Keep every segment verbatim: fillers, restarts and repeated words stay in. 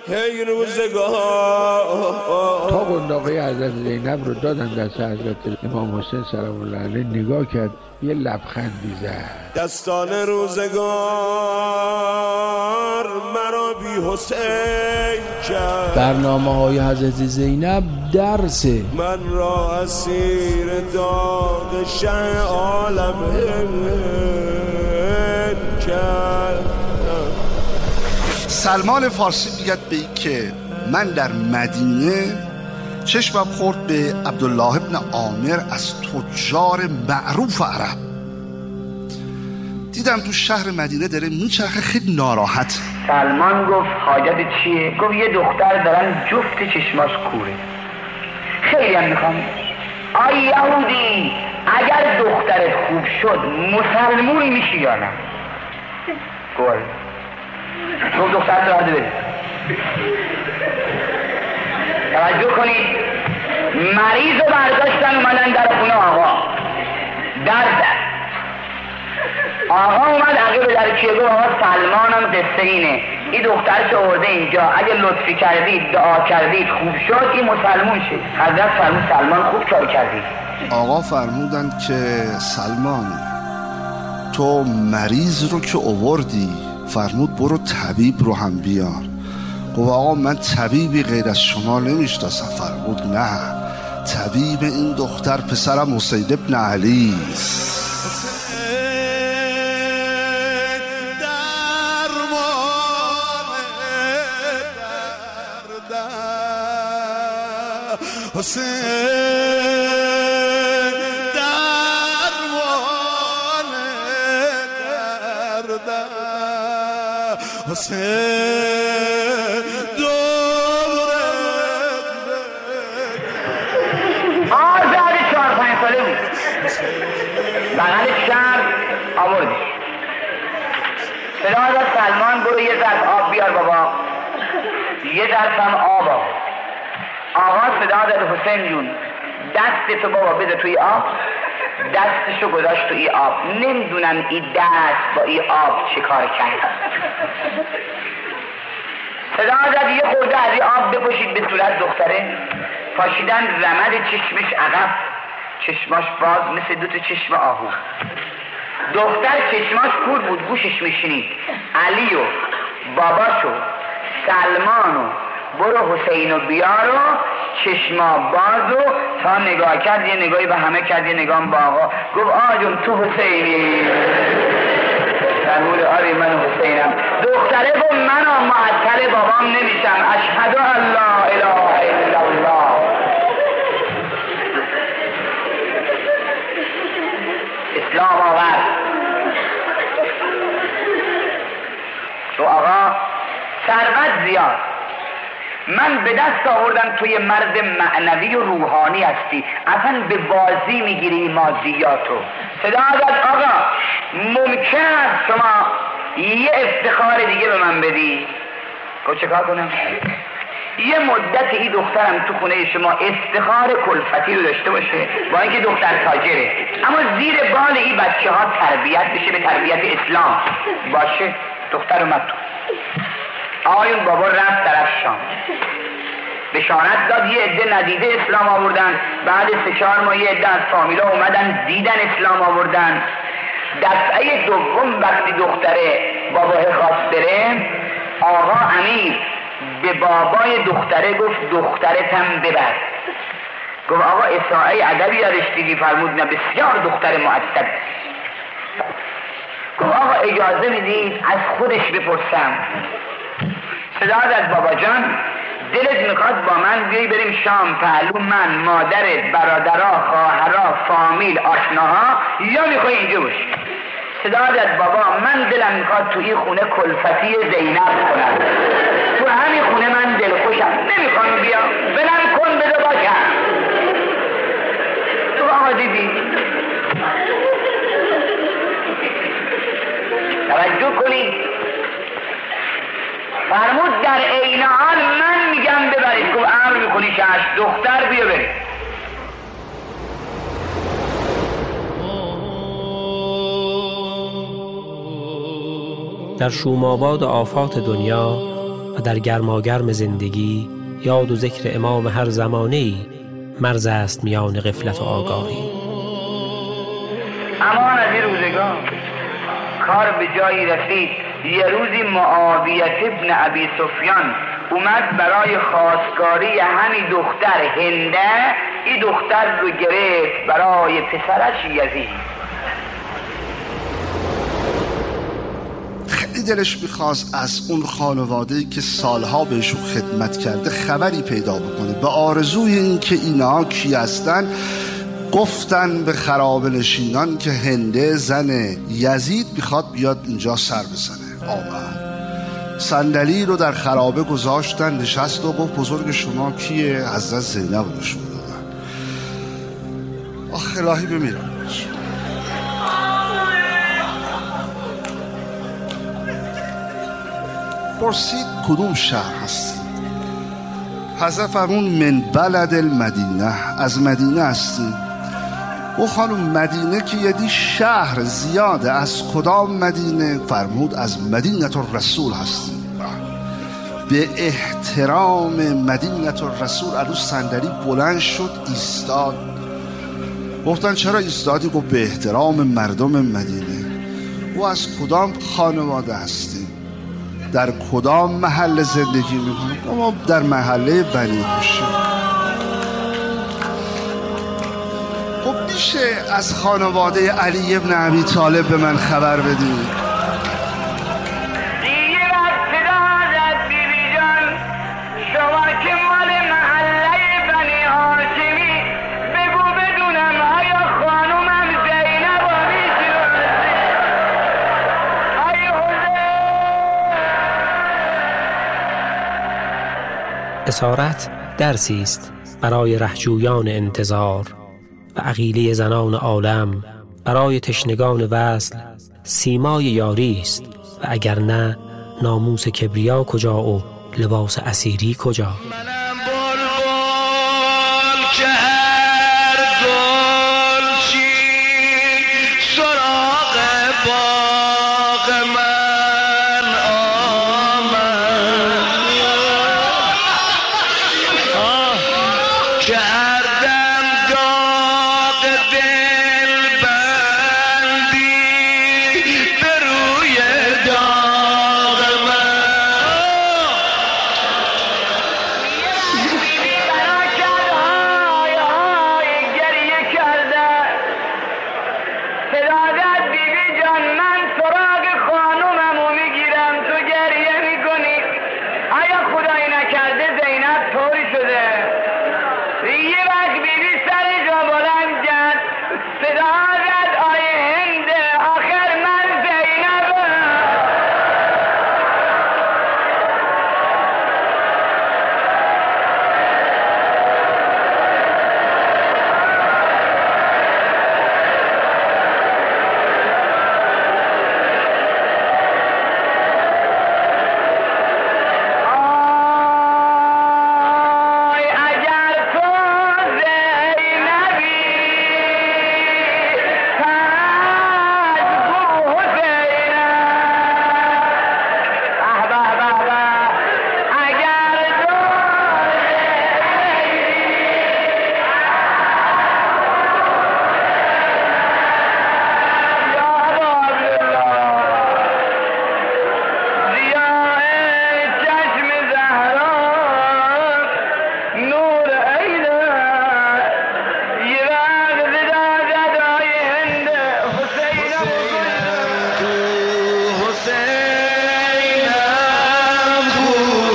هی روزگار. تا قنداقه حضرت زینب رو دادن دست حضرت امام حسین سلام الله علیه، نگاه کرد یه لبخندی زد. دستان روزگار مرا بی حسین کرد. برنامه های حضرت زینب درسه من را اسیر داغ شه عالم کرد. سلمان فارسی میگه به این که من در مدینه چشمم خورد به عبدالله ابن عامر از تجار معروف عرب. دیدم تو شهر مدینه داره میچرخه، خیلی ناراحت. سلمان گفت حاجت چیه؟ گفت یه دختر دارن جفت چشماش کوره، خیلی هم میخوام. آی یهودی اگر دخترت خوب شد مسلمون میشی یا نه؟ گفت گفت دختر تو رده برید. توجه کنید، مریض رو برداشتن اومدن در خونه آقا، در در آقا اومد عقیب در چیه؟ گفت آقا سلمانم قصه اینه، این دخترش آورده اینجا، اگه لطفی کردید دعا کردید خوب شد این مسلمون شد. حضرت فرمود سلمان خوب کار کردید. آقا فرمودن که سلمان تو مریض رو که آوردی، فرمود برو طبیب رو هم بیار. گفت آقا من طبیبی غیر از شما نمیشناسم. فرمود نه، طبیب این دختر پسرم حسین ابن علی است. حسین درمان درد، حسین دوره آزادی چهار پنج ساله بود، بغل شهر آوردش. صدا داد سلمان برو یه ظرف آب بیار بابا. یه ظرف هم آب آورد. آقا صدا داد حسین جون دستتو بابا بده توی آب. دستشو گذاشت توی آب. نمیدونم این دست با این آب چه کار کرد. صدا داد یه خورده از این آب بپاشید به صورت دختره. پاشیدن رمد چشمش عقب، چشماش باز مثل دوتا چشم آهو. دختر چشماش کور بود، گوشش میشنید. علی و باباشو سلمانو برو حسینو بیارو، چشما بازو تا نگاه کرد، یه نگاهی به همه کرد، یه نگاه به آقا. گفت آقا جون تو حسینی؟ فرمود آره من حسینم. دختره گفت من معطل بابام نمیشم، اشهد ان لا اله الا الله. اسلام آورد. تو آقا ثروت زیاد، من به دست آوردم توی مرد معنوی و روحانی هستی، اصلا به بازی میگیری مادیاتو. صدا داد آقا ممکن است شما یه افتخار دیگه به من بدی؟ گفت چه کار کنم؟ یه مدت این دخترم تو خونه شما افتخار کلفتی رو داشته باشه، با اینکه دختر تاجره، اما زیر بال این بچه ها تربیت بشه به تربیت اسلام باشه. دختر اومد تو. آقایون بابا رفت طرف شام، بشارت داد یه عده ندیده اسلام آوردن. بعد سه چهار ماه یه عده از فامیلا اومدن دیدن اسلام آوردن. دفعه دوم وقتی دختره بابا خواست بره، آقا امیر به بابای دختره گفت دخترتم ببر. گفت آقا اساعه ادبی یادش دیدی؟ فرمود نه بسیار دختر مؤدب. گفت آقا اجازه میدید از خودش بپرسم. صدا از بابا جان دلت میخواد با من بیایی بریم شام، پهلو من، مادرت، برادرها، خواهرها، فامیل، آشناها، یا میخوای اینجا باشی؟ صدا از بابا من دلم میخواد تو این خونه کلفتی زینب کنم، تو همین خونه من دلخوشم، نمیخوام بیام، بلم کن بده باشم. تو آقا دیدی توجه کنی، فرمود در عین حال من میگم ببرید. گفت امر میکنی شش دختر بیا برید. در شوم‌آباد آفات دنیا و در گرماگرم زندگی یاد و ذکر امام هر زمانه‌ای مرز است میان غفلت و آگاهی. امان از این روزگار کار به جایی رسید. یه روزی معاویه ابن ابی سفیان اومد برای خواستگاری همین دختر هنده، این دختر رو گرفت برای پسرش یزید. خیلی دلش میخواست از اون خانواده‌ای که سالها بهشون خدمت کرده خبری پیدا بکنه. به آرزوی این که اینا کی هستن گفتن به خرابه نشینان که هنده زن یزید میخواد بیاد اینجا سر بزنه. آمد صندلی رو در خرابه گذاشتن، نشست و گفت بزرگ شما کیه؟ حضرت زینب رو نشون دادن. آخ الهی بمیرم. پرسید کدوم شهر هستی؟ حضرت فرمون من بلد المدینه، از مدینه هستی؟ او خانم مدینه که یدی شهر زیاده، از کدام مدینه؟ فرمود از مدینه الرسول هستی. به احترام مدینه الرسول عروس صندلی بلند شد ایستاد. گفتن چرا ایستادی؟ گفت به احترام مردم مدینه. او از کدام خانواده هستی؟ در کدام محله زندگی میکنه؟ ما در محله بنی هاشم. خب میشه از خانواده علی ابن ابی طالب به من خبر بدید؟ اسارت درسی است برای رهجویان انتظار و عقیله زنان عالم برای تشنگان وصل سیمای یاری است و اگر نه ناموس کبریا کجا و لباس اسیری کجا. منم بلبل که هر گل چین سراغ باغ من آمد کردم داغ دل بندی به روی داغ من. برا کرد های های گریه کرده صدادت بیبی جان من سراغ خانوممو میگیرم تو گریه میکنی. آیا خدایی نکرده زینب طوری شده؟ یه وقت بیبی سر جا بلند کرد صدادت آیه هنده آخر من زینبم. آی اگر تو زینبی تجگو حسینم. به به به به اگر تو یا عبدالله ضیاء چشم زهرا نور عینه یه وقت زدادت آی هند حسینم کو حسینم کو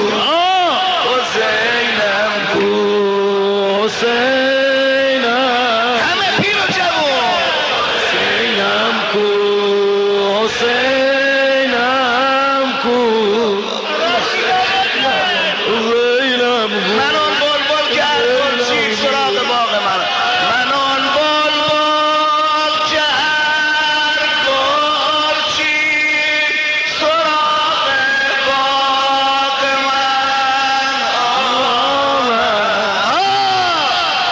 حسینم کو حسینم همه پیر و جوان حسینم کو حسینم کو حسینم کو من آن بلبل که هر گل چین سراغ باغ من. من آن بلبل که هر گل چین سراغ باغ من آمد.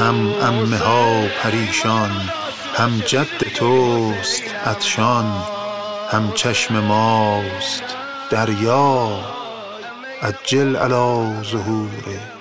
هم عمه ها پریشان، هم جد توست عطشان، هم چشم ماست دریا، عجل علی ظهوره.